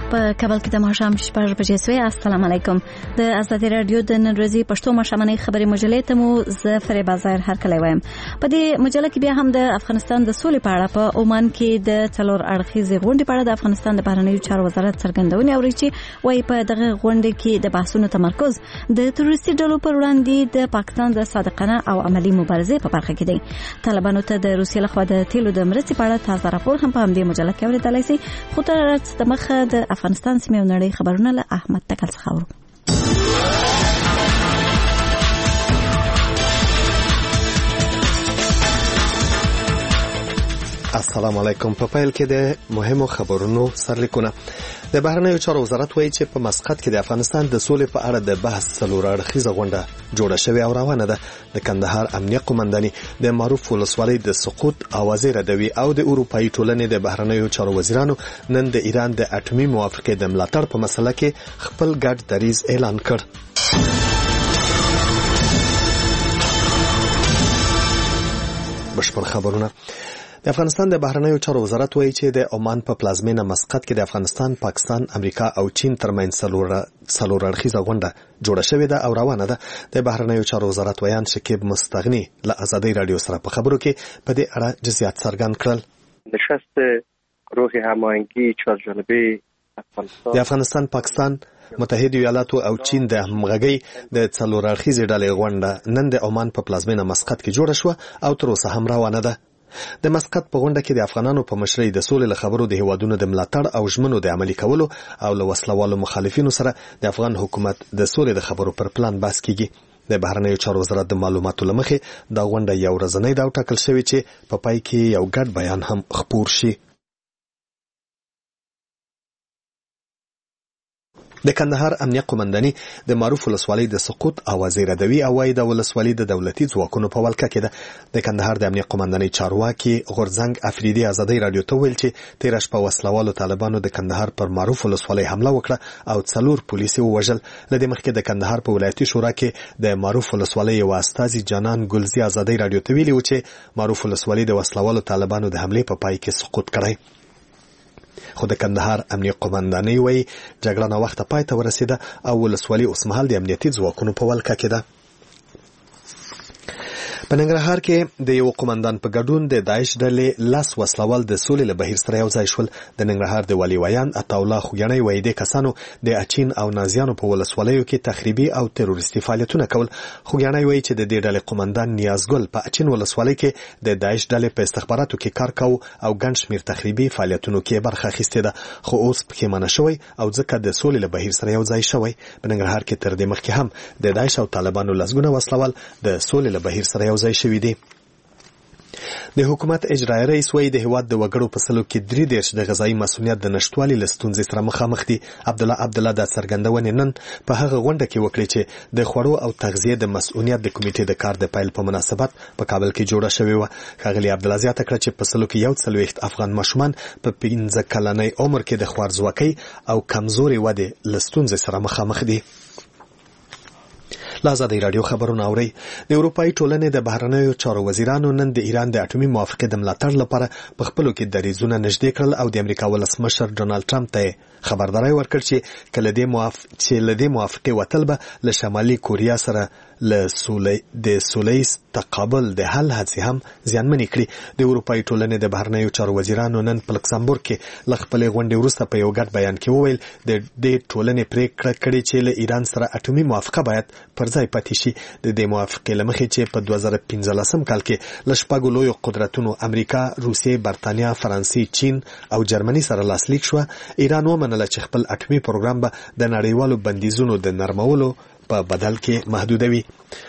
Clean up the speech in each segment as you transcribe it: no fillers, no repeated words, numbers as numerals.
په کابل کې د ماښام 6 بجې سوی. السلام علیکم. د ازادي رادیو د نن ورځې پښتو ماښامنۍ خبري مجلې ته مو زه فریبا ظاهر هرکلی وایم. په دې مجله کې بیا هم د افغانستان د سولې په اړه په عمان کې د څلور اړخیزې غونډې په اړه د افغانستان د بهرنیو چارو وزارت څرګندونې اوري چې وايي په دغه غونډه کې د بحثونو تمرکز د تروریستي ډلو پر وړاندې د پاکستان د صادقانه او عملی مبارزې په برخه کې دی. طالبانو ته د روسیې لخوا د تیلو د مرستې په اړه تازه راپور هم په همدې مجله کې اوریدلای شئ. خو تر څه مخه د افغانستان سیمې او نړۍ خبرونه له احمد تکل څخه اورو. السلام علیکم. په پیل کې د مهمو خبرونو سرلیکونه. د بهرنیو چارو وزارت وایي چې په مسقط کې د افغانستان د سولې په اړه د بحث څلور اړخیزه غونډه جوړه شوې او روانه ده. د کندهار امنیه قومنداني د معروف ولسوالۍ د سقوط اوازې ردوي او د اروپאי ټولنې د بهرنیو چارو وزیرانو نن د ایران د اټومي موافقې د ملاتړ په مسله کې خپل ګډ دریځ اعلان کړ. بشپړ خبرونه. د افغانستان د بهرنیو چارو وزارت وایي چې د عمان په پلازمینه مسقط کې د افغانستان، پاکستان، امریکا او چین ترمنځ څلور اړخیزه غونډه جوړه شوې ده او روانه ده. د بهرنیو چارو وزارت ویان شکیب مستغنی له ازادي رادیو سره په خبرو کې په دې اړه جزئیات څرګند کړل. نشست روح هماهنگی چهارجانبه د افغانستان، پاکستان، متحده ایالاتو او چین د همغږۍ د څلور اړخیزې ډلې غونډه نن د عمان په پلازمینه مسقط کې جوړه شوه او تر اوسه هم روانه ده. د مسقط په غونډه کې د افغانانو په مشرۍ د سولې له خبرو د هیوادونو د ملاتړ او ژمنو د عملي کولو او له وسلوالو مخالفینو سره د افغان حکومت د سولې د خبرو پر پلان بحث کیږي. د بهرنیو چارو وزارت د معلوماتو لمخې دا غونډه یو ورځنۍ ده او ټاکل شوې چې په پای کې یو ګډ بیان هم خپور شي. د کندهار امنیه قومنداني د معروف ولسوالۍ د سقوط اوازې ردوي او وايي د ولسوالۍ د دولتي ځواکونو په ولکه کې ده. د کندهار د امنیه قومنداني چارواکي غورځنګ افریدي ازادي رادیو ته ویل چې تیر شپه وسلوالو طالبانو د کندهار پر معروف ولسوالۍ حمله وکړه او 4 پولیس ووژل. لدې مخکې د کندهار په ولایتي شورا کې د معروف ولسوالۍ یو استازي جانان ګلزی ازادي رادیو ته ویلي و چې معروف ولسوالۍ د وسلوالو طالبانو د حمله په پای کې سقوط کړی. خو د کندهار امنیه قومنداني وایي جګړه نه وخت پای ته ورسیده او ولسوالۍ اوسمهال د امنیتي ځواکونو په ولکه کې ده. په ننګرهار کې د یو قومندان په ګډون د داعش ډلې لاس وسلوال د سولې له بهیر سره یو ځای شول. د ننګرهار د والي ویان عطاالله خوګنی وایي د کسانو د اچین او نازیانو په ولسوالیو کې تخریبي او تروریستي فعالیتونه کول. خوګنی وایي چې د دې ډلې قومندان نیازګل په اچین ولسوالۍ کې د داعش ډلې په استخباراتو کې کار کاوه او ګڼ شمېر تخریبي فعالیتونو کې برخه اخیستې ده، خو اوس پښیمانه شوی او ځکه د سولې له بهیر سره یو ځای شوی. په ننګرهار کې تر دې مخکې هم د داعش او طالبانو لسګونه وسلوال د سولې له بهیر سره یو ځای شوي دي. د حکومت اجرایي رئیس وایي د هیواد د وګړو په سلو کې 3 د غذایی مسؤلیت د نشټوالي له ستونزې سره مخامخ دي. عبدالله د څرګندونې نن په هغه غونډه کې وکړي چې د خوړو او تغذیه د مسؤلیت د کمیټې د کار د پیل په مناسبت په کابل کې جوړه شوې و. ښاغلي عبدالله زیاته کړه چې په سلو کې 41 افغان ماشومان په 15 کلنۍ عمر کې د خوارځواکۍ او کمزوري ودې له ستونزې سره مخامخ دي. ازادي رادیو خبرونه اوري. د اروپאי ټولنې د بهرنیو چارو وزیرانو نن د ایران د اټومي موافقې د ملاتړ لپاره په خپلو کې دریځونه نږدې کړل او د امریکا ولسمشر ډونالد ټرمپ ته خبرداری ورکړ چې له دې موافقې وتل به له شمالي کوریا سره له سولې تقابل د حل هڅې هم زیانمنې کړي. د اروپאי ټولنې د بهرنیو چارو وزیرانو نن په لکسمبورګ کې له خپلې غونډې وروسته په یو ګډ بیان کې وویل د دې ټولنې پریکړه کړې چې له ایران سره اټومي موافقه باید پر ځای پاتې شي. د دې موافقې له مخې چې په 2015 کال کې له شپږو لویو قدرتونو امریکا، روسیې، برتانیا، فرانسې، چین او جرمني سره لاسلیک شوه، ایران ومنله چې خپل اټومي پروګرام به د نړیوالو بندیزونو د نرمولو په بدل کې محدودوي.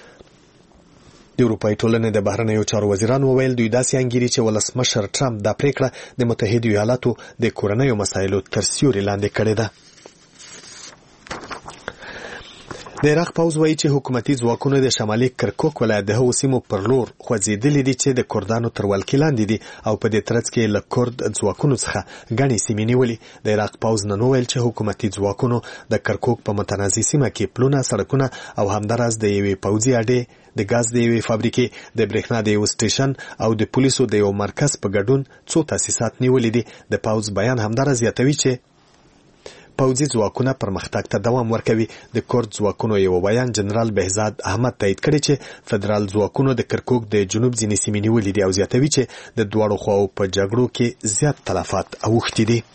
د اروپאי ټولنې د بهرنیو چارو وزیرانو وویل دوی داسې انګیري چې ولسمشر ټرمپ دا پریکړه د متحده ایالاتو د کورنیو مسایلو تر سیوري لاندې کړې ده. د عراق پوځ وایي چې حکومتي ځواکونه د شمالي کرکوک ولایت د هغو سیمو پر لور خوځېدلي دي چې د کردانو تر ولکې لاندې دي او په دې ترڅ کې له کرد ځواکونو څخه ګڼې سیمې نیولې. د عراق پوځ نن وویل چې حکومتي ځواکونو د کرکوک په متنازع سیمه کې پلونه، سړکونه او همداراز د یوې پوځي اډې، د ګاز د یوې فابریکې، د برېښنا د یو سټیشن او د پولیسو د یو مرکز په ګډون څو تاسیسات نیولې دي. د پوځ بیان همداراز زیاتوي چې پوځي ځواکونه پرمختګ ته دوام ورکوي. د کورد ځواکونو یو بیان جنرال بهزاد احمد تایید کړی چې فدرال ځواکونو د کرکوک د جنوب ځینې سیمې نیولې دي او زیاتوي چې د دواړو خواو په جګړو کې زیات تلفات اوښتي دي.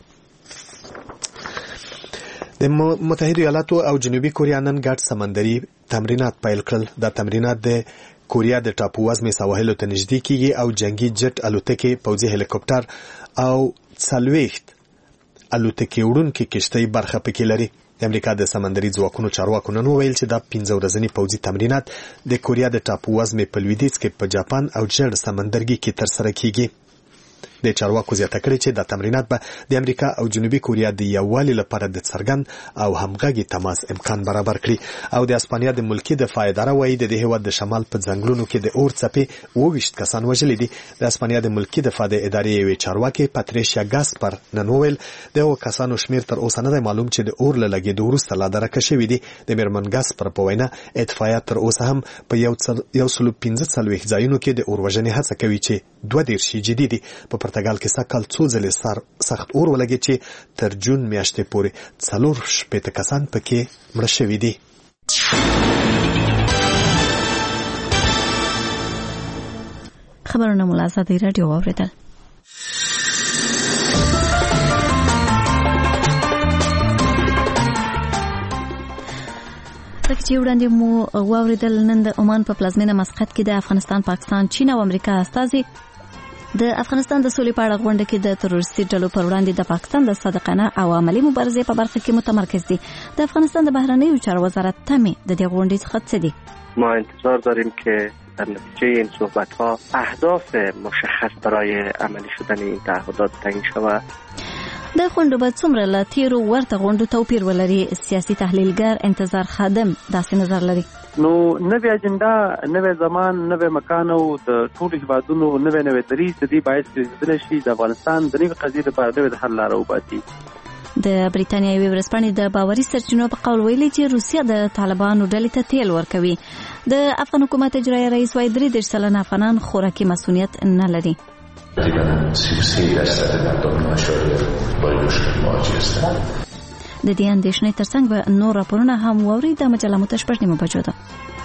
د متحده ایالاتو او جنوبي کوریا نن ګډ سمندري تمرینات پیل کړل. دا تمرینات د کوریا د ټاپو وزمې سواحلو ته نږدې کیږي او جنگي جټ الوتکې، پوځي هلیکوپټر او 40 الوتکې وړونکې کشتۍ برخه پکې لري. د امریکا د سمندري ځواکونو چارواکو نن وویل چې دا 15 ورځني پوځي تمرینات د کوریا د ټاپو وزمې په لویدیځ کې په جاپان او ژړ سمندرګي کې ترسره کیږي. د چارواکو زیاته کړې چې دا تمرینات به د امریکا او جنوبي کوریا د یووالي لپاره د څرګند او همغږي تماس امکان برابر کړي. او د اسپانیا د ملکی دفاع اداره وايي د هیواد د شمال په ځنګلونو کې د اور څپې 22 کسان وژلي دي. د اسپانیا د ملکی دفاع د ادارې یوې چارواکي پاتریشیا ګاسپر نن وویل د کسانو شمیر تر اوسه نه معلوم چې د اور له لګېدو وروسته لا درکه شوي دي. د میرمن ګاسپر په وینا اتفاقیه تر اوسه هم په 115 ځایونو کې د اور وژنې هڅه کوي چې 22 جدي دي. په پرتګال کې سکهال څو ځلې سخت اور ولګي چې تر جون میاشتې پورې 4 کسان پکې مړه شوي دي. خبرونه مو له ازادي راډیو واوریدل. چې وړاندې مو واوریدل نن د عمان په پلازمینه مسقط کې د افغانستان، پاکستان، چین او امریکا استازي د افغانستان د سولې په اړه غونډه کې د تروریستي ډلو پر وړاندې د پاکستان د صادقانه او عملی مبارزې په برخه کې متمرکز دي. د افغانستان د بهرنیو چارو وزارت تمې د دې غونډې څخه څه دي؟ ما انتظار داریم که در نتیجه این صحبت‌ها اهداف مشخص برای عملی شدن این تعهدات تعیین شود. د غونډو به څومره له تیرو ورته غونډو توپیر ولري؟ سیاسي تحلیلګر انتظار خادم داسې نظر لري. نو نوې اجنډا، نوې زمان، نوې مکان او د ټولو هیوادونو نوې دریځ د دې باعث کېدلی شي د افغانستان د نوې قضیې لپاره نوې حل لاره وباسي. د بریتانیا یوې ورځپاڼې د باوري سرچینو په قول ویلي چې روسیه د طالبانو ډلې ته تیل ورکوي. د افغان حکومت اجرایي رئیس وايي 33 سلنه افغانان خوراکي مسؤلیت نه لري. تقریبا 33% مردم مشاهیر با مشکل مواجه هستند. د دې اندېښنې ترڅنګ به نور راپورونه هم واوري. د مجله متشبر نیمه بجو ده.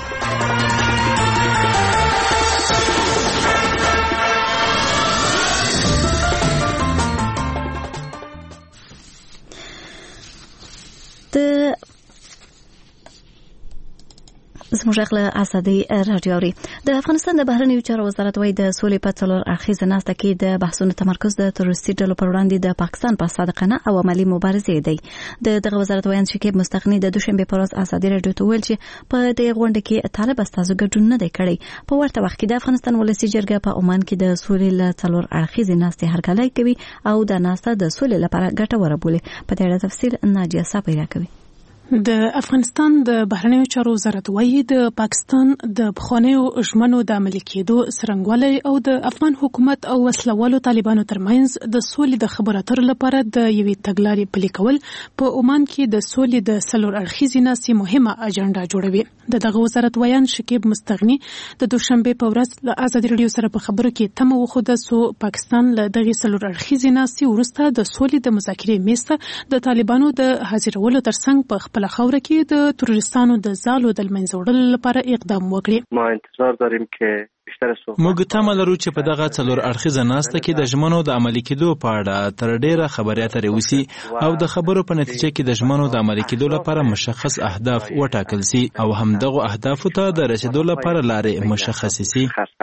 زموږ غله ازادي راډیو د افغانستان د بهرنیو چارو وزارت وايي د سولې په څلور اړخیزه ناسته کې د بحثونو تمرکز د تروریستي ډلو پر وړاندې د پاکستان په صادقانه او عملی مبارزې دی. دغه وزارت وایي چې مستغني د دوشنبه پر ورځ ازادي راډیو ته ویل چې په دې غونډه کې طالب استازو ګډون نه دی کړی. په ورته وخت کې د افغانستان ولسی جرګه په عمان کې د سولې له څلور اړخیزه ناستې هرکلی کوي او د ناسته د سولې لپاره ګټوره بولي. په دې اړه تفصیل ناجیه صاحب راکوي. د افغانستان د بهرنیو چارو وزارت وايي د پاکستان د بخوانیو ژمنو د عملي کېدو څرنګوالی او د افغان حکومت او وسلوالو طالبانو ترمنځ د سولې د خبرو اترو لپاره د یوې تګلارې پلي کول په عمان کې د سولې د څلور اړخیزې ناستې مهمه اجنډا جوړوي. دغه وزارت ویان شکیب مستغني د دوشنبه په ورځ له ازادي راډیو سره په خبرو کې تمه وخوده سو پاکستان له دغه څلور اړخیزې ناستې وروسته د سولې د مذاکرې میسته د طالبانو د حاضرولو ترڅنګ په خپل خوره کې د تروریستانو د زالو د منځ وړلو لپاره اقدام وکړي. ما انتظار داریم که موږ تمه لرو چې په دغه څلور اړخیزه ناسته کې د ژمنو د عملي کېدو په اړه تر ډیره خبرې اترې وشي او د خبرو په نتیجه کې د ژمنو د عملي کېدو لپاره مشخص اهداف وټاکل شي او همدغه اهدافو ته د رسیدو لپاره لارې مشخص شي.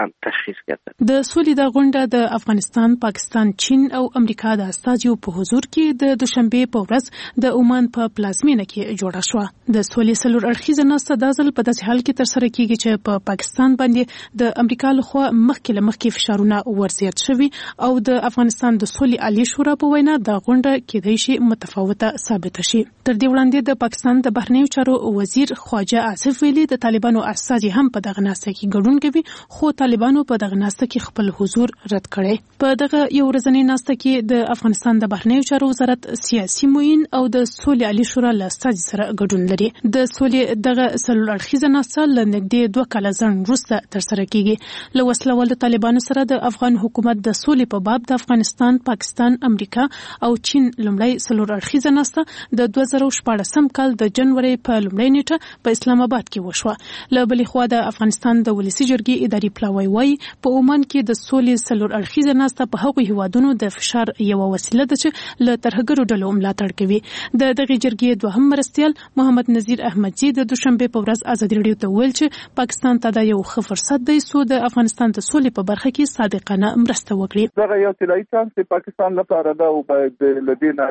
د سولې د غونډه د افغانستان، پاکستان، چین او امریکا د استازو په حضور کې د دوشنبه په ورځ د عمان په پلازمینه کې جوړه شوه. د سولې څلور اړخیزه ناسته د ځل په داسې حال کې ترسره کیږي چې په پاکستان باندې د امریکا لخوا مخکې فشارونه ورزیات شوي او د افغانستان د سولې عالی شورا په وینا د غونډه کېدای شي متفاوته ثابت شي. تر دې وړاندې د پاکستان د بهرنیو چارو وزیر خواجه آصف ویلي د طالبانو استازي هم په دغه ناسته کې ګډون کوي، خو طالبانو په دغه ناسته کې خپل حضور رد کړی. په دغه یو ورځنۍ ناسته کې د افغانستان د بهرنیو چارو وزارت سیاسي معین او د سولې عالی شورا له استازي سره ګډون لري. د سولې دغه څلور اړخیزه ناسته له نږدې 2 کاله ځنډ وروسته ترسره کیږي. له وسلوالو طالبانو سره د افغان حکومت د سولې په باب د افغانستان، پاکستان، امریکا او چین لومړی څلور اړخیزه ناسته د 2014 کال د جنوري په لومړۍ نیټه په اسلام آباد کې وشوه. له بلې خوا د افغانستان د ولسی جرګې اداري پلاوی وايي په عمان کې د سولې څلور اړخیزه ناسته په هغو هیوادونو د فشار یو وسیله ده چې له ترهګرو ډلو ملاتړ کوي. د دغه جرګې دوهم مرستیال محمد نذیر احمدزي د دوشنبه په ورځ ازادي راډیو ته ویل چې پاکستان ته دا یو ښه فرصت دی څو د افغانستان د سولې په برخه کې صادقانه مرسته وکړي. دغه یو طلایي چانس د پاکستان لپاره دا او باید لدینا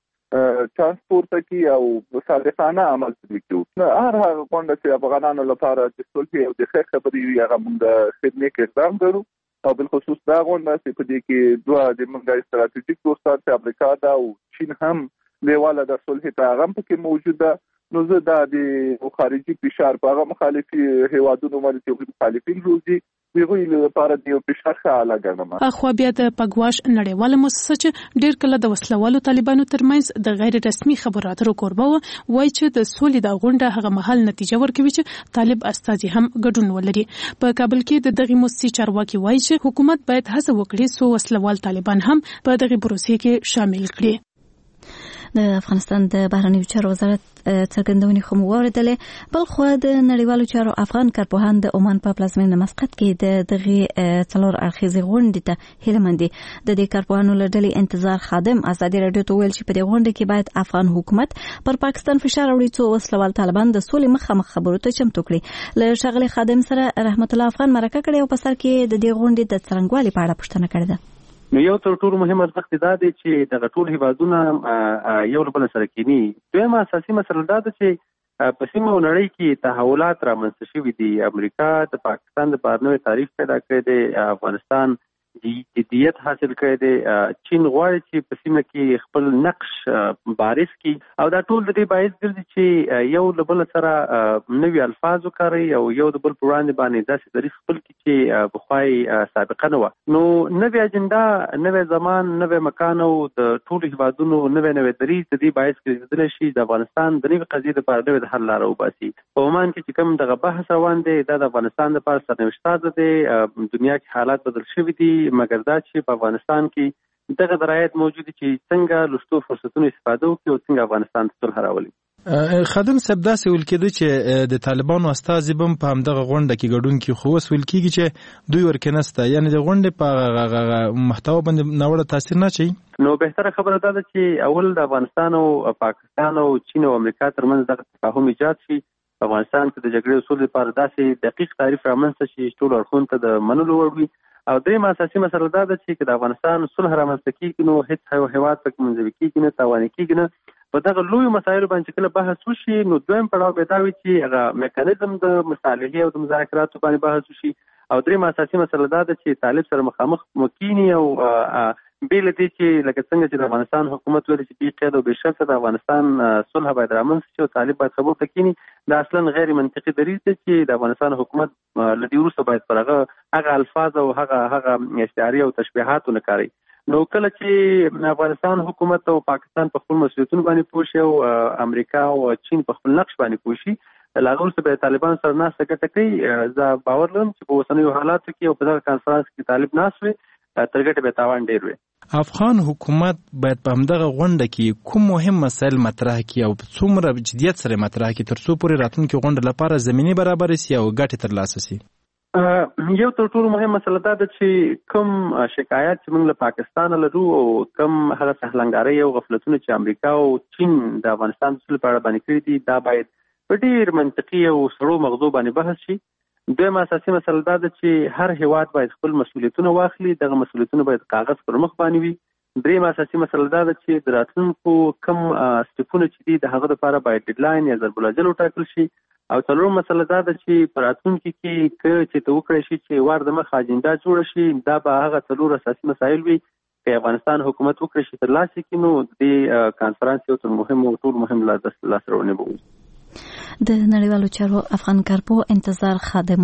چانس پورته کی او صادقانه عمل وکړي. هر هغه غونډه چې افغانانو لپاره د صلح او د ښه خبرې وي هغه موږ د خدمت اقدام کوو او بل خصوص دا غونډه چې په دې کې دوه د موږ استراتیژیک دوستان چې امریکا دا او چین هم دیواله د صلح پیغام پکې موجوده. نو زه دا د خارجي فشار په هغه مخالفي هیوادونو باندې چې مخالفین روزي ویغوی لپاره د فشار خاله ګڼم. خو بیا د پګواش نړیواله مؤسسه چې ډیر کله د وسلوالو طالبانو ترمنځ د غیر رسمي خبرو اترو کوربه وایي چې د سولې د غونډه هغه مهال نتیجه ورکوي چې طالب استازي هم ګډون ولري. په کابل کې د دغه مؤسسې چارواکي وایي چې حکومت باید هڅه وکړي څو وسلوال طالبان هم په دغه پروسې کې شامل کړي. د افغانستان د بهرنیو چارو وزارت څرګندونې خو موریدلې. بل خو د نړیوالو چارو افغان کارپوهان د عمان په پلازمینه مسقط کې د دغه څلور اړخیزې غونډې ته هیلمندي. د دې کارپوهانو لړلې انتظار خادم ازادي راډیو ته ویل چې په دې غونډه کې باید افغان حکومت پر پاکستان فشار وړي څو وسلوال طالبان د سولې مخامخ خبرو ته چمتو کړي. له شغله خادم سره رحمت الله افغان مرکه کړې او په سر کې د دې غونډې د څرنګوالي په اړه پوښتنه کړې ده. نو یو تر ټولو مهم ارزښت دا دی چې دغه ټول هیوادونه یو له بل سره کینی. دویمه اساسي مسله دا ده چې په سیمه او نړۍ کې تحولات رامنځته شوي دي. امریکا د پاکستان د بهرنیو تعریف پیدا کړی دی، افغانستان جدیت حاصل کړی دی، چین غواړي چې په سیمه کې خپل نقش بارز کړي او دا ټول د دې باعث ګرځي چې یو له بل سره نوي الفاظ وکاروي او یو د بل پر وړاندې باندې داسې دریځ خپل کړي چې بخوای سابقه نه وه. نو نوې اجنډا، نوې زمان، نوې مکان او د ټولو هیوادونو نوې دریځ د دې باعث ګرځېدلی شي د افغانستان د نوې قضیې لپاره نوې د حل لاره وباسي. په عمان کې چې کوم دغه بحث روان دی دا د افغانستان لپاره سرنوشت دی. دنیا کې حالات بدل شوي دي مګر دا چې په افغانستان کې دغه درایت موجود دي چې څنګه لوستو فرصتونو استفاده وکړي او څنګه افغانستان ته صلح راولي. خادم صاحب داسې ویل کېده چې د طالبانو استازي هم په همدغه غونډه کې ګډون کوي، خو اوس ویل کېږي چې دوی ورکې نسته، یعنې د غونډې په محتوا باندې ناوړه تاثیر نه اچوي. نو بهتره خبره دا ده چې اول د افغانستان او پاکستان او چین او امریکا ترمنځ دغه تفاهم ایجاد شي. افغانستان کې د جګړې اصول لپاره داسې دقیق تعریف رامنځته شي چې ټول اړخونو ته د منلو وړ وي. او درېیمه اساسي مسله دا ده چې د افغانستان صلح رامنځته کېږي نو هېڅ یو هېواد پکې منزوي کېږي نه، تاواني کېږي نه. په دغه لویو مسایلو باندې کله بحث وشي نو دویم پړاو به دا وي چې هغه میکانیزم د مصالحې او د مذاکراتو باندې بحث وشي. او درېیمه اساسي مسله دا ده چې طالب سره مخامخ مکینی او بیل دي چې لکه څنګه چې د افغانستان حکومت ویل چې بې قید او بې شرطه د افغانستان صلح باید رامنځته شي او طالب باید خبرو ته کینی. دا اصلا غیر منطقي دریځ دی چې د افغانستان حکومت له دې وروسته باید پر هغه الفاظ او هغه استعارې او تشبیهات ونه کاروي. نو کله چې افغانستان حکومت او پاکستان په خپل مسؤلیتونو باندې پوه شي او امریکا او چین په خپل نقش باندې پوه شي، له هغه وروسته به طالبان سره ناسته ګټه کوي. زه باور لرم چې په اوسنیو حالاتو کې او په دغه کانفرنس کې طالب ناست وي تر ګټې به تاوان ډېر وي. افغان حکومت باید په همدغه غونډه کې کوم مهم مسایل مطرح کړي او څومره جدیت سره مطرح کړي تر څو پورې راتلونکي غونډه لپاره زمینه برابر شي او ګټه ترلاسه شي. یو تر ټولو مهم مسله دا ده چې کوم شکایات چې موږ له پاکستان لرو او کوم هغه سهلنګارۍ او غفلتونه چې امریکا او چین د افغانستان د صلح په اړه باندې کړي دي دا باید په ډېر منطقي او سړو مغزو باندې بحث شي. دویمه اساسي مسله دا ده چې هر هیواد باید خپل مسؤلیتونه واخلي، دغه مسؤلیتونه باید کاغذ پر مخ باندې وي. دریمه اساسي مسله دا ده چې د راتلونکو کم سټیپونه چې دي د هغه لپاره باید ډیډلاین یا ضرب الاجل وټاکل شي. او څلورمه مسله دا ده چې په راتلونکي کې چې ته وکړی شي چې وار د مخه اجنډا جوړه شي، دا به هغه څلور اساسي مسایل وي که افغانستان حکومت وکړي شي ترلاسه کړي نو د کانفرنس یو تر مهم او ټول مهم لاسرونه به وي. د نړیوالو چارو افغان کارپو انتظار خادم.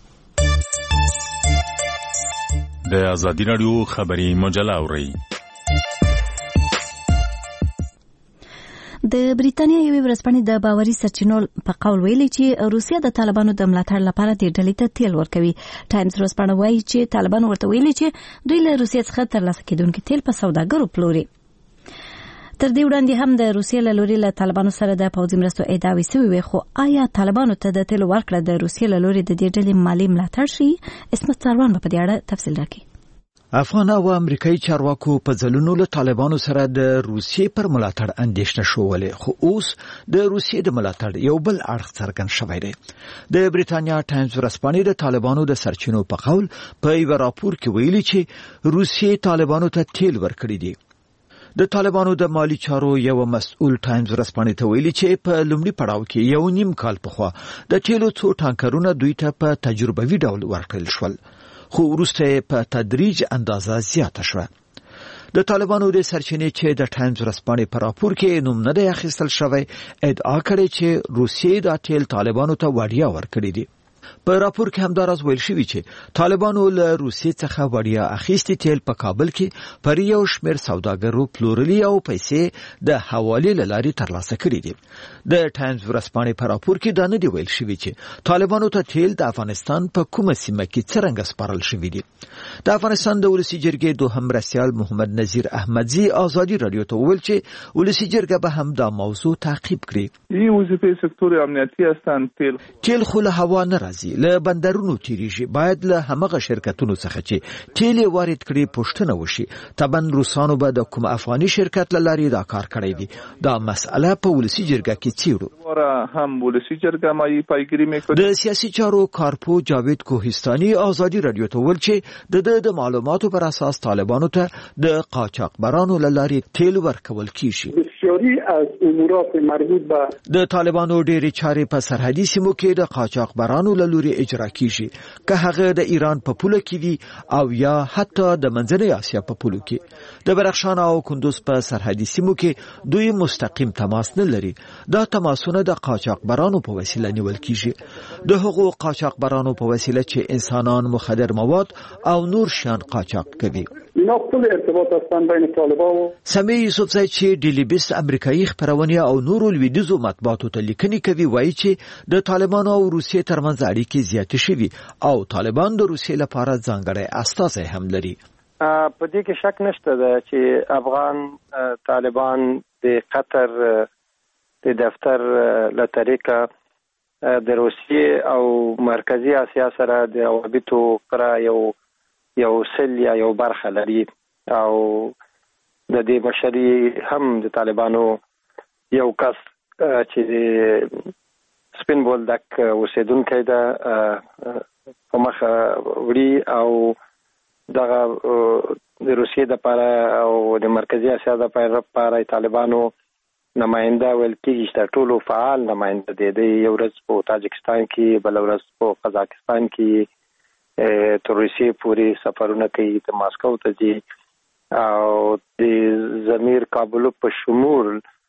د ازادي راډیو خبري مجله اوري. د بریتانیا یوې ورځپاڼې د باوري سرچینو په قول ویلي چې روسیه د طالبانو د ملاتړ لپاره د ډلې ته تیل ورکوي. ټایمز ورځپاڼه وایي چې طالبان ورته ویلي چې دوی له روسیې څخه ترلاسه کېدونکي تیل په سوداګرو پلوري. تر دې وړاندې هم د روسیې له لوري له طالبانو سره د پوځي مرستو ادعاوې شوې وې، خو آیا طالبانو ته د تیلو ورکړه د روسیې له لوري د دې ډلې مالي ملاتړ شي؟ اسمت سروان په دې اړه تفصیل راکړي. افغان او امریکایي چارواکو په ځلونو له طالبانو سره د روسیې پر ملاتړ اندېښنه شولې، خو اوس د روسیې د ملاتړ یو بل اړخ څرګند شوی دی. د بریتانیا ټایمز ورځپاڼې د طالبانو د سرچینو په قول په یو راپور کې ویلي چې روسیې طالبانو ته تیل ورکړي دي. د طالبانو د مالی چارو یو مسؤل ټایمز ورځپاڼې ته ویلي چې په لومړي پړاو کې یو نیم کال پخوا د تیلو څو ټانکرونه دوی ته په تجربوي ډول ورکړل شول، خو وروسته په تدریج اندازه زیاته شوه. د طالبانو د سرچینې چې د ټایمز ورځپاڼې په راپور کې نوم نه دی اخیستل شوی ادعا کړې چې روسیې دا تیل طالبانو ته وړیا ورکړي دي. په راپور کې هم دا راز ویل شوی چې طالبانو له روسیې څخه وړیا اخیستي تیل په کابل کې پر یو شمېر سوداګرو پلورلي او پیسې د حوالې له لارې ترلاسه کړي دي. د ټایمز ورځپاڼې په راپور کې دا نه دی ویل شوی چې طالبانو ته تیل د افغانستان په کومه سیمه کې څرنګه سپارل شوی دي. د افغانستان د ولسی جرګې دوهم مرستیال محمد نذیر احمدزي ازادي رادیو ته وویل چې ولسی جرګه به هم دا موضوع تعقیب کړي. این وظیفه سکتور امنیتی هستند. تیل خو له هوا نه راځي، له بندرونو تیریږي. باید له همغه شرکتونو څخه چې تیل وارد کړي پوښتنه وشي. طبعا روسانو به د کوم افغاني شرکت له لارې دا کار کړی وي. دا مسأله په ولسی جرګه کې څیړو. هم ولسی جرګه مایي پیګیری میکړي. د سیاسي چارو کارپو جاوید کوهستاني ازادي رادیو ته ویل چې د معلوماتو پر اساس طالبانو ته د قاچاقبرانو له لارې تیل ورکول کیږي. بسیاری از امورات مربوط به د طالبانو ډېری چارې په سرحدي سیمو کې د قاچاقبرانو له لوري اجرا کیږي، که هغه د ایران په پوله کې وي او یا حتی د منځنۍ اسیا په پولو کې. د بدخشان او کندوز په سرحدي سیمو کې دوی مستقیم تماس نه لري. دا تماسونه د قاچاقبرانو په وسیله نیول کیږي. د هغو قاچاقبرانو په وسیله چې انسانان، مخدر مواد او نور شیان قاچاق کوي. اینا ټول ارتباط هستند بین طالبان و سمیع یوسفزی چې ډیلیبس امریکایي خبرونه او نورو لویدیزو مطبوعاتو ته لیکنې کوي، وایي چې د طالبانو او روسیې ترمنځ اړیکې زیاتې شوي او طالبان د روسیې لپاره ځانګړی استازی هم لري. په دې کې شک نشته ده چې افغان طالبان د قطر د دفتر له طریقه د روسیې او مرکزی اسیا سره د روابطو پر یو سل یا یو برخه لري او د دې مشري هم د طالبانو یو کس چې سپین بولدک اوسیدونکی ده په مخه وړي او دغه د روسیې لپاره او د مرکزی اسیا لپاره طالبانو نماینده ویل کېږي چې ټولو فعال نماینده دی. د یو ورځ په تاجکستان کې، بل ورځ په قزاقستان کې تر روسیې پورې سفرونه کوي، د ماسکو ته ځي او د ضمیر کابل په شمول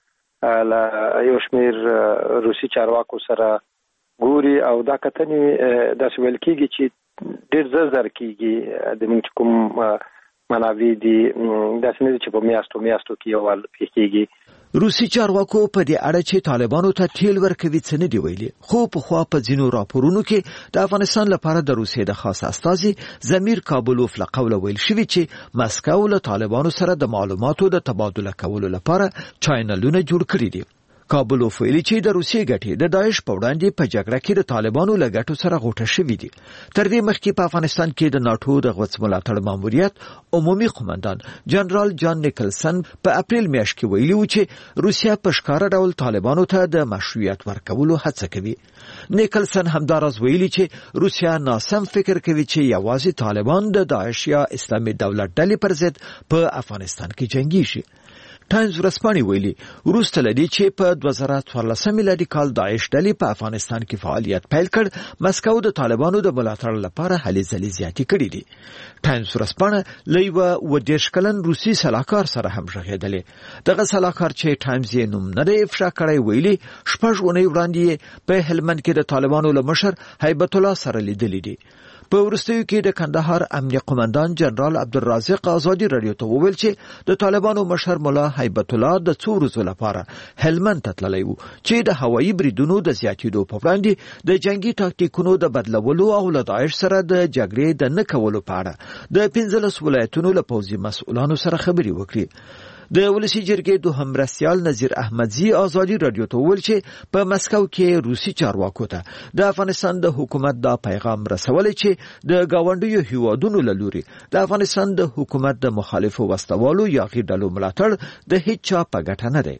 یو شمېر روسي چارواکو سره ګوري او دا کتنې داسې ویل کېږي چې ډېر زر کېږي. د موږ کوم منابع دي داسې نه دي چې په میاشتو کې یو وال کېږي. روسي چارواکو په دې اړه چې طالبانو ته تیل ورکوي څه نه دی ویلي، خو پخوا په ځینو راپورونو کې د افغانستان لپاره د روسیې د خاص استازي ضمیر کابلوف له قوله ویل شوي چې مسکو له طالبانو سره د معلوماتو د تبادله کولو لپاره چینلونه جوړ کړي دي. کابلوف ویلي چې د روسیې ګټې د داعش په وړاندې په جګړه کې د طالبانو له ګټو سره غوټه شوي دي. تر دې مخکې په افغانستان کې د ناټو د غوڅ ملاتړ ماموریت عمومي قومندان جنرال جان نیکلسن په اپریل میاشت کې ویلي و چې روسیا په ښکاره ډول طالبانو ته د مشروعیت ورکولو هڅه کوي. نیکلسن همداراز ویلي چې روسیا ناسم فکر کوي چې یوازې طالبان د داعش یا اسلامي دولت ډلې پر ضد په افغانستان کې جنګیږي. ټایمز ورځپاڼې ویلي وروسته لدی چې په 2014 میلادي کال داعش ډلې په افغانستان کې فعالیت پیل کړ، مسکو د طالبانو د ملاتړ لپاره هلې ځلې زیاتې کړې دي. ټایمز ورځپاڼه له یوه 30 کلن روسي سلاکار سره هم غږېدلې. دغه سلاکار چې ټایمز یې نوم نه دی افشا کړی ویلي 6 اونۍ وړاندې په هلمند کې د طالبانو له مشر هیبت الله سره لیدلې دي. په وروستیو کې د کندهار امنیه قومندان جنرال عبدالرازق ازادي رادیو ته وویل چې د طالبانو مشر ملا هیبت الله د څو ورځو لپاره هلمند ته تللی و چې د هوایي بریدونو د زیاتېدو په وړاندې د جنگي تاکتیکونو د بدلولو او له داعش سره د جګړې د نه کولو په اړه د 15 ولایتونو له پوځي مسؤلانو سره خبرې وکړي. د ولسی جرګې دوهم مرستیال نذیر احمدزی ازادي رادیو ته وویل چې په مسکو کې روسي چارواکو ته د افغانستان د حکومت دا پیغام رسولی چې د گاونډیو هیوادونو له لوري د افغانستان د حکومت د مخالفو وسوالو یا غیر ډلو ملاتړ د هیڅ چا په ګټه نه دی.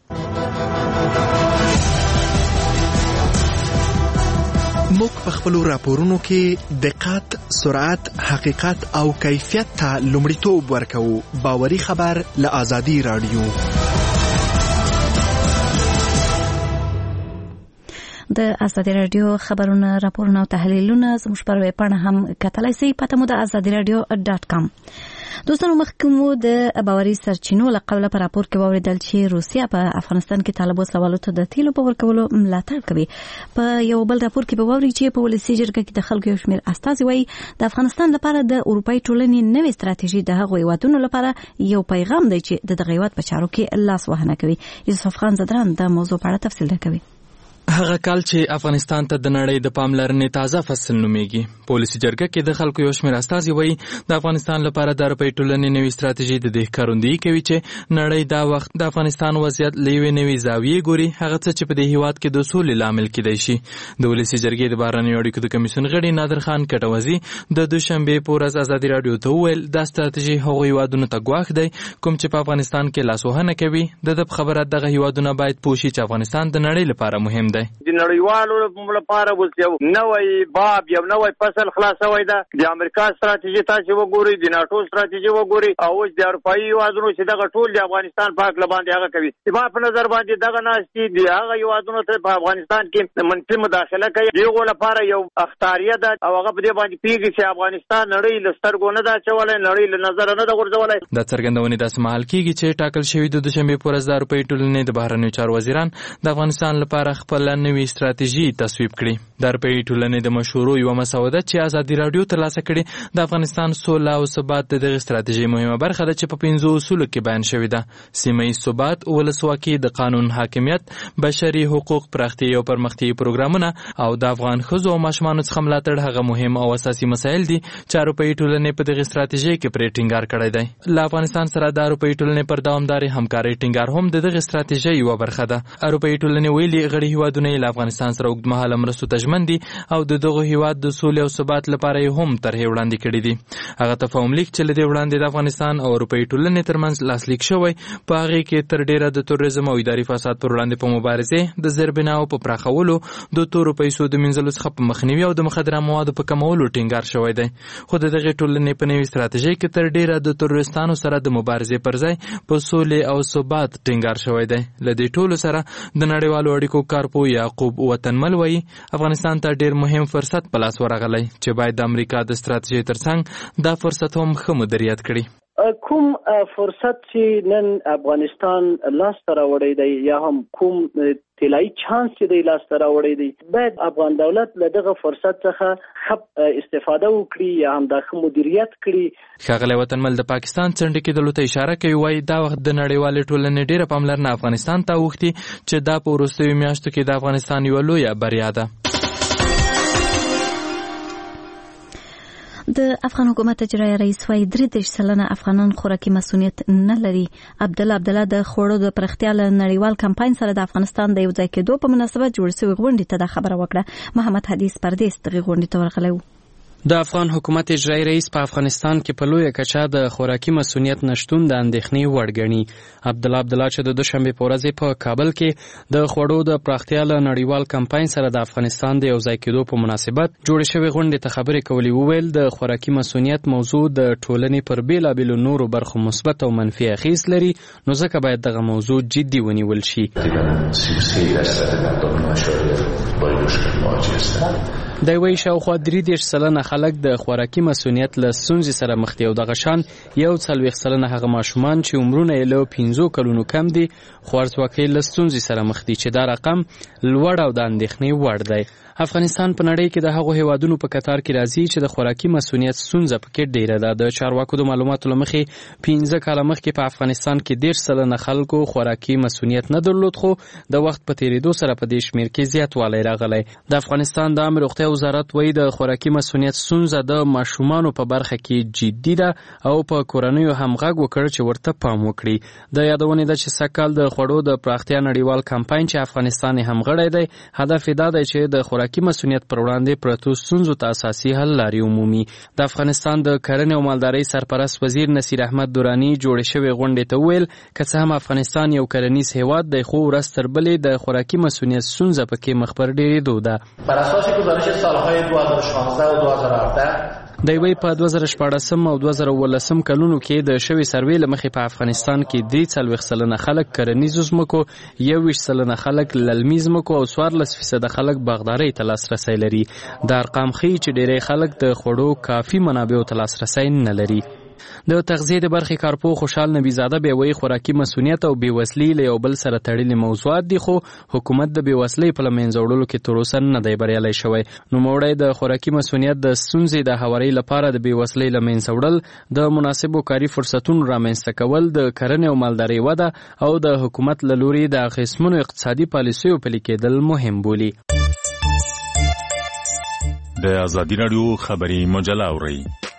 موږ په خپل راپورونو کې دقت، سرعت، حقیقت او کیفیت ته لومړیتوب ورکوو. باوري خبر له آزادي رادیو. د آزادي رادیو خبرونه، راپورونه او تحلیلونه زموږ پر ویب پاڼه هم کتلای شئ. پته مو د azadiradio.com. دوستانو مخکمو د باوري سرچینو له قبله په راپور کې واوریدل چې روسیا په افغانستان کې طالب وسلوالو ته د تیلو په ورکولو ملاتړ کوي. په یو بل راپور کې به واوري چې په ولسي جرګه کې د خلکو یو شمېر استازي وایي د افغانستان لپاره د اروپאי ټولنې نوې ستراتیژي د هغو هیوادونو لپاره یو پیغام دی چې د دغه هیواد په چارو کې لاس وهنه کوي. یوسف خان زدران د موضوع په اړه تفصیل راکوي. هغه کال چې افغانستان ته د نړۍ د پاملرنې تازه فصل نومیږي. پولیسي جرګه کې د خلکو یو شمېر استازي وایي د افغانستان لپاره د اروپאי ټولنې نوې ستراتیژي د دې ښکارندویي کوي چې نړۍ دا وخت د افغانستان وضعیت له یوې نوې زاویې ګوري، هغه څه چې په دې هیواد کې د سولې لامل کېدای شي. د ولسي جرګې د بهرنیو اړیکو د کمیسیون غړي نادر خان کټوازي د دوشنبې په ورځ ازادي رادیو ته وویل دا ستراتیژي هغو هیوادونو ته ګواښ دی کوم چې په افغانستان کې لاسوهنه کوي. د خبره دغه هیوادونه باید پوه شي چې افغانستان د نړۍ لپاره مهم دی. لپاره اوس یو نوې باب، یو نوې فصل خلاصوي. ده د امریکا ستراتیژي تاسو وګورئ، د ناتو ستراتیژي وګورئ، او اوس د اروپאי هیوادونو چې دغه ټول د افغانستان په حق باندې هغه کوي. په خپل نظر باندې دغه ناشتي د هغه هیوادونو ته په افغانستان کې منفي مداخله کوي. دغه لپاره یو اختیاریه ده او هغه په دې باندې پیږي چې افغانستان نړۍ له سترګو نه دا چولای، نړۍ له نظر نه دا غورځولای. د څرګندونې داسې مهال کېږي چې ټاکل شوی د دوشنبې په ورځ د اروپאי ټولنې د بهرنیو چارو وزیران د افغانستان لپاره خپل نوې ستراتیژي تصویب کړي. د اروپאי ټولنې د مشورو یو مسوده چې آزادي رادیو ترلاسه کړي د افغانستان سوله او ثبات د دغه ستراتیژي مهمه برخه ده چې په 15 اصولو کې بیان شوی ده. سیمه ییز ثبات، ولسواکي، د قانون حاکمیت، بشري حقوق، پراختیا او پرمختیا پروګرامونه او د افغان ښځو او ماشومانو څخه ملاتړ هغه مهم او اساسي مسایل دي چې اروپאי ټولنې په دغه ستراتیژي کې پرې ټینګار کړی دی. له افغانستان سره د اروپאי ټولنې پر دوامدارې همکارۍ ټینګار هم د دغه ستراتیژي یوه برخه ده. اروپאי ټولنې ویلي غړي هیوادونه له افغانستان سره اوږدمهاله مرستو ته ژمن دي او د دغه هیواد د سولې او ثبات لپاره یې هم طرحې وړاندې کړي دي. هغه تفاهم لیک چې له دې وړاندې د افغانستان او اروپאי ټولنې ترمنځ لاسلیک شوی په هغې کې تر ډیره د تروریزم او اداري فساد پر وړاندې په مبارزې، د زیربناو په پراخولو، د تورو پیسو د مینځلو څخه په مخنیوي او د مخدره موادو په کمولو ټینګار شوی دی. خو د دغې ټولنې په نوې ستراتیژۍ کې تر ډیره د تروریستانو سره د مبارزې پر ځای په سولې او ثبات ټینګار شوی دی. له دې ټولو سره د نړیوالو اړیکو کارپو یعقوب وطنمل وایي افغانستان ته ډیر مهم فرصت په لاس ورغلی چې باید د امریکا د ستراتیژۍ ترڅنګ دا فرصت هم ښه مدیریت کړي. کوم فرصت چې نن افغانستان لاس ته راوړی دی یا هم کوم طلایي چانس چې دی لاس ته راوړی دی، باید افغان دولت له دغه فرصت څخه ښه استفاده وکړي یا هم دا ښه مدیریت کړي. ښاغلی وطنمل د پاکستان څنډې کېدلو ته اشاره کوي. وایي دا وخت د نړیوالې ټولنې ډیره پاملرنه افغانستان ته اوښتي چې دا په وروستیو میاشتو کې د افغانستان یوه لویه بریا ده. د افغان حکومت اجرایه رئیس وايي 33% افغانان خوراکي مسؤلیت نه لري. عبدالله د خوړو د پراختیا له نړیوال کمپاین سره د افغانستان د یو ځای کېدو په مناسبت جوړ شوی غونډې ته دا خبره وکړه. محمد حدیث پردیس دغه غونډې ته ورغلی و. د افغان حکومت اجرایي رئیس په افغانستان کې په لویه کچه د خوراکي مسؤلیت نشتون د اندېښنې وړ ګڼي. عبدالله چې د دوشنبې په ورځ په کابل کې د خوړو د پراختیا له نړیوال کمپاین سره د افغانستان د یو ځای کېدو په مناسبت جوړې شوې غونډې ته خبرې کولې. وویل د خوراکي مسؤلیت موضوع د ټولنې پر بېلابېلو نورو برخو مثبت او منفي اغېز لري، نو ځکه باید دغه موضوع جدي ونیول شي. د وی شاوخوا 33% خلک د خوراکي مسؤلیت له ستونزې سره مخ دي او دغه شان 41% هغه ماشومان چې عمرونه یې له 15 کلونو کم دي خوارځواکۍ له ستونزې سره مخ دي، چې دا رقم لوړ او د اندېښنې وړ دی. افغانستان په نړۍ کې د هغو هیوادونو په کتار کې راځي چې د خوراکي مسؤلیت ستونزه پکې ډیره ده. د چارواکو د معلوماتو لمخې 15 کاله مخکې په افغانستان کې 10% خلکو خوراکي مسؤلیت نه درلود، خو د وخت په تیریدو سره په دې شمیر کې زیاتوالی راغلی. د افغانستان د عامه روغتیا وزارت وایي د خوراکي مسؤلیت ستونزه د ماشومانو په برخه کې جدي ده او په کورنیو هم غږ وکړ چې ورته پام وکړي. د یادونې ده چې سږکال د خوړو د پراختیا نړیوال کمپاین چې افغانستان هم غړی دی، هدف یې دا دی چې د خوراکي مسؤلیت پر وړاندې پرتو ستونزو ته اساسي حل لارې ومومي. د افغانستان د کرنې او مالدارۍ سرپرست وزیر نصیر احمد دورانی جوړې شوې غونډې ته وویل که څه هم افغانستان یو کرنیز هیواد دی، خو ورځ تر بلې د خوراکي مسؤلیت ستونزه پکې مخ پر ډېرېدو ده. بر اساس گزارش سالهای 2016 و 2017 د یوې په 2014 او 2018 کلونو کې د شوې سروې له مخې په افغانستان کې 43% خلک کرنیزو ځمکو، 21% خلک للمي ځمکو او 14% خلک باغدارۍ ته لاسرسی لري. دا ارقام ښیي چې ډېری خلک د خوړو کافي منابعو ته لاسرسی نه لري. د تغذیې د برخې کارپوه خوشحال نبیزاده بیا وایي خوراکي مسؤلیت او بېوزلي له یو بل سره تړلي موضوعات دي، خو حکومت د بېوزلۍ په له منځه وړلو کې تر اوسه نه دی بریالی شوی. نوموړی د خوراکي مسؤلیت د ستونزې د هوارۍ لپاره د بېوزلۍ له منځه وړل، د مناسبو کاري فرصتونو رامنځته کول، د کرنې او مالدارۍ وده او د حکومت له لوري د اغېزمنو اقتصادي پالیسیو پلي کېدل مهم بولي. د ازادي راډیو خبري مجله اورئ.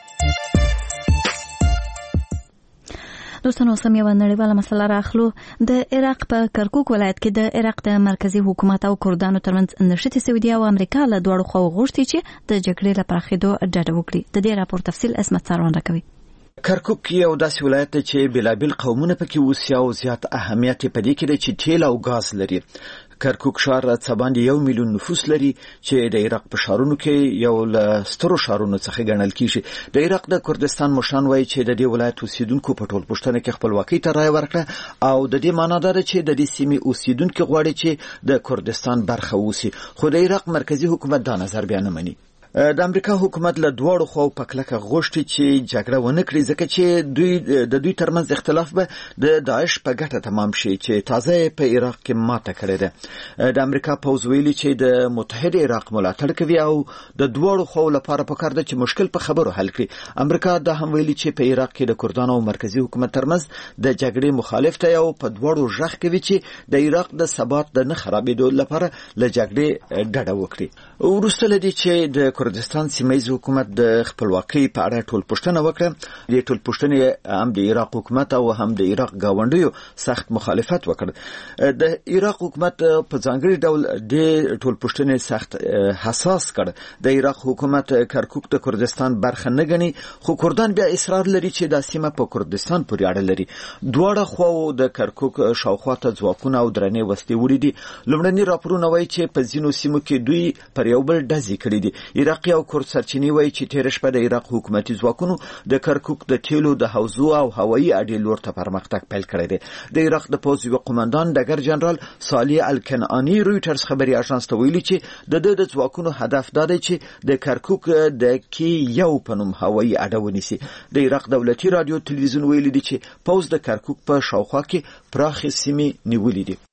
دوستانو سم یو نړیواله مسله راخلو. د عراق په کرکوک ولایت کې د عراق د مرکزی حکومت او کردانو ترمنځ نشته سعودي او امریکا له دوړو خو غوښتي چې د جګړې لپاره خېدو ډډه وکړي. د دې راپور تفصیل اسمت ساروان راکوي. کرکوک یو داسې ولایت دی چې بېلابېل قومونه پکې اوسي او زیات اهمیت په دې کې دی چې تیل او غاز لري. کرکوک ښار څه باندې 1 میلیون نفوس لري چې د عراق په ښارونو کې یو له سترو ښارونو څخه ګڼل کیږي. د عراق د کردستان مشران وایي چې د دې ولایت اوسیدونکو په ټول پښتنه کې خپلواکۍ ته رایه ورکړه او د دې معنی دا ده چې د دې سیمې اوسیدونکو غواړي چې د کردستان برخه اوسي، خو د عراق مرکزی حکومت دا نظر بیا نه مني. د امریکا حکومت له دوړو خو په کلکه غوښتي چې جګړه ونه کړي ځکه چې دوی ترمنځ اختلاف به د داعش په ګټه تمام شي چې تازه په عراق کې ماته کړې ده. د امریکا پوځ ویلي چې د متحد عراق ملاتړ کوي او د دوړو خو لپاره پکار ده چې مشکل په خبرو حل کړي. امریکا دا هم ویلي چې په عراق کې د کردانو او مرکزی حکومت ترمنځ د جګړې مخالف دی او په دوړو ژغ کوي چې د عراق د ثبات د نه خرابېدو لپاره له جګړې ډډه وکړي. وروسته لدی چې د کردستان سیمه‌یز حکومت د خپلواکۍ په اړه ټول پوښتنه وکړه. د ټول پوښتنې هم د عراق حکومت او هم د عراق گاونډیو سخت مخالفت وکړ. د عراق حکومت په ځانګړي ډول د ټول پوښتنې سخت حساس کړ. د عراق حکومت کرکوک د کردستان برخه نه ګڼي، خو کردان بیا اصرار لري چې د سیمه په کردستان پورې اړه لري. دواړه خواو د کرکوک شاوخوا ته ځواکونه او درنې وسلې وړي دي. لومړني راپورونه وایي چې په ځینو سیمو کې دوی پر یو بل ډزې کړي دي. عراقي او کورد سرچینې وایي چې تېره شپه د عراق حکومتي ځواکونو د کرکوک د تیلو د حوزو او هوایي اډې لور ته پرمختګ پیل کړی دی. د عراق د پوځ یو قومندان ډګر جنرال صالح الکنعاني رویټرز خبري اژانس ته ویلي چې د ځواکونو هدف دا دی چې د کرکوک د کی یو په نوم هوایي اډه ونیسي. د عراق دولتي رادیو تلویزیون ویلي دی چې پوځ د کرکوک په شاوخوا کې پراخې سیمې نیولې دي.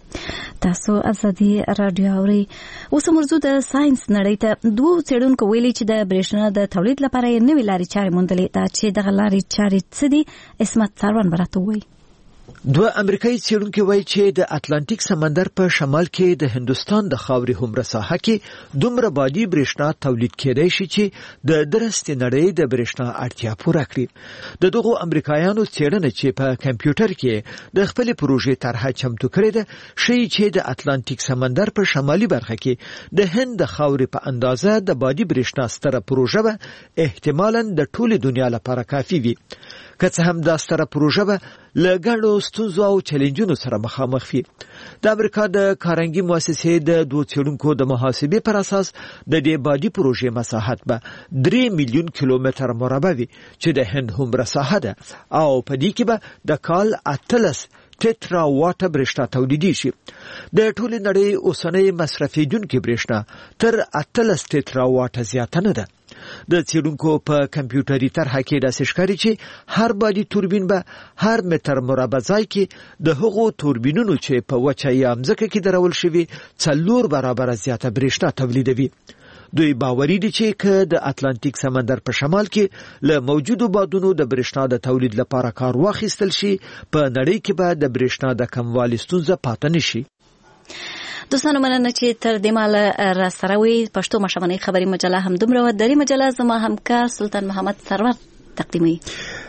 تاسو ازادي رادیو اوري. اوس موضوع د ساينس نړۍ ته دوه څېړونکو ویلي چې د برېښنا د تولید لپاره یې نوې لارې چارې موندلې ده چې دغه لارې چارې څه دي اسمت ساروان براته وایي. دوه امریکایي څېړونکي وایي چې د اتلانتیک سمندر په شمال کې د هندوستان د خاورې هومره ساحه کې دومره بادي برېښنا تولید کېدای شي چې د درستې نړۍ د برېښنا اړتیا پوره کړي. د دغو امریکایانو څېړنه چې په کمپیوټر کې د خپل پروژې طرحه چمتو کړې ده ښیي چې د اتلانتیک سمندر په شمالي برخه کې د هند د خاورې په اندازه د بادي برېښنا ستره پروژه به احتمالاً د ټولې دنیا لپاره کافي وي. که څه هم دا ستره پروژه به له ګڼو ستونزو او چیلنجونو سره مخامخ وي. د امریکا د کارنګي مؤسسې د دوه څېړونکو د محاسبې پر اساس د دې بادي پروژې مساحت به 3 میلیون کیلومتر مربع وي چې د هند هومره ساحه ده او په دې کې به د کال 18 تترا واټه برېښنا تولیدي شي. د ټولې نړۍ اوسنۍ مصرفېدونکې برېښنا تر 18 تترا واټه زیاته نه ده. د څېړونکو په کمپیوټري طرحه کې داسې ښکاري چې هر بادي توربین به هر متر مربع ځای کې د هغو توربینونو چې په وچه یا مځکه کې درول شوي 4 برابره زیاته برېښنا تولیدوي. دوی باوري دي چې که د اتلانتیک سمندر په شمال کې له موجودو بادونو د برېښنا د تولید لپاره کار واخیستل شي په نړۍ کې به د برېښنا د کموالي ستونزه پاتې نشي. دوستانو مننه چې تر دې مهاله را سره وي. پښتو ماشومانۍ خبري مجله هم دومره و. درې مجله زما همکار سلطان محمد سرور تقدیموي.